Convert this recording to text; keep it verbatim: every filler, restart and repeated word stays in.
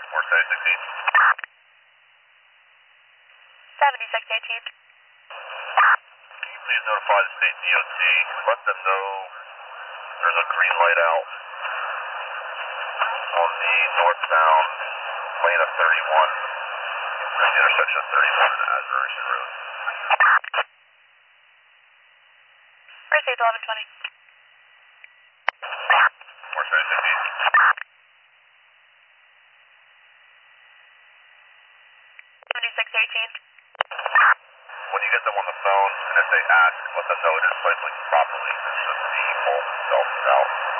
Four seventy sixteen. seventy-six eighteen. Can you please notify the state D O T? Let them know there's a green light out on the northbound lane of thirty-one, the intersection of thirty-one and Asbury Road. Received eleven twenty. Four seventy sixteen. seventy-six eighteen. When you get them on the phone, and if they ask, let them know it is labeled properly. It's just the bulb itself is out.